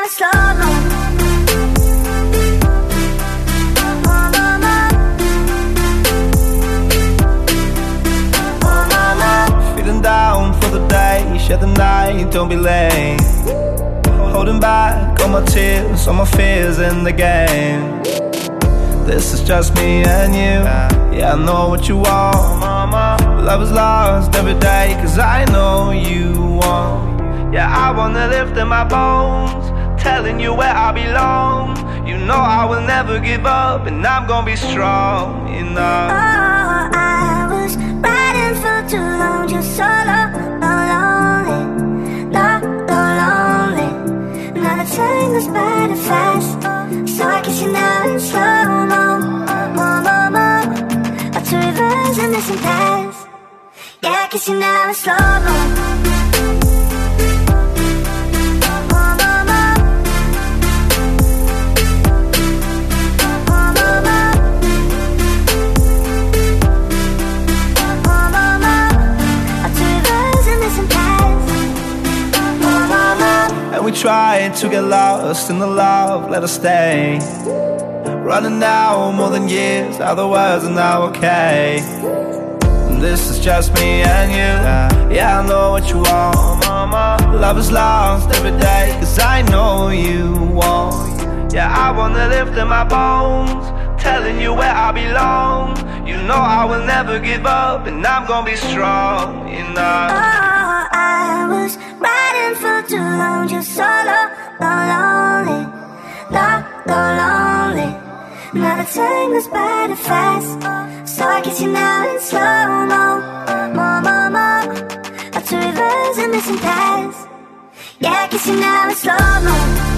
it's slow-mo. Feeling down for the day, share the night, don't be late. Holding back all my tears, all my fears in the game. This is just me and you. Yeah, I know what you want, mama. Love is lost every day, cause I know you want. Yeah, I wanna lift in my bones, telling you where I belong. You know I will never give up, and I'm gonna be strong enough. Oh, I was riding for too long, just solo, lonely, lonely. Now the time goes by too fast, so I kiss you now in slow-mo, or to reverse and listen past. Yeah, I kiss you now in slow-mo. We tried to get lost in the love, let us stay. Running now more than years, other words are now okay. And this is just me and you. Yeah, I know what you want, mama. Love is lost every day, cause I know you want. Yeah, I wanna lift in my bones, telling you where I belong. You know I will never give up, and I'm gonna be strong enough. Oh, I was riding for too long, just solo, lonely, lonely. Now the time goes by too fast, so I kiss you now in slow-mo, or to reverse and listen past. Yeah, I kiss you now in slow-mo.